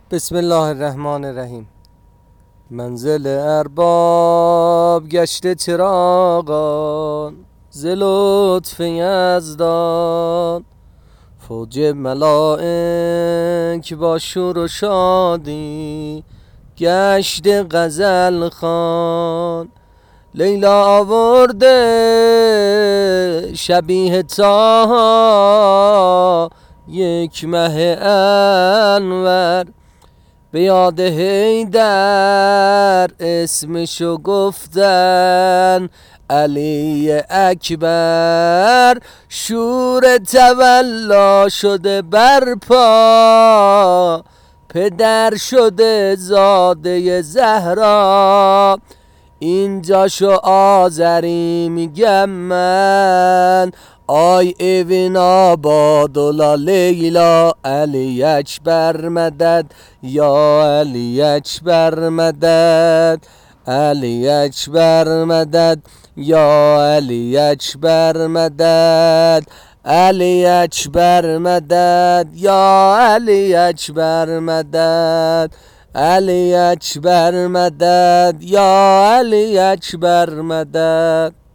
بسم الله الرحمن الرحیم. منزل ارباب گشته چراغان، ز لطف یزدان فوج ملائک با شور و شادی گشته غزل خوان. لیلا آورده شبیه طه، یک مه انور به یاد حیدر اسمشو گفتن علی اکبر. شور تولا شده برپا، پدر شده زاده زهرا. اینجاشو آذری میگم من، آی اوین آبادولا لیلا. علی اکبر مدد یا علی اکبر مدد، علی اکبر مدد یا علی اکبر مدد، علی اکبر مدد یا علی اکبر مدد، علی اکبر مدد یا علی اکبر مدد.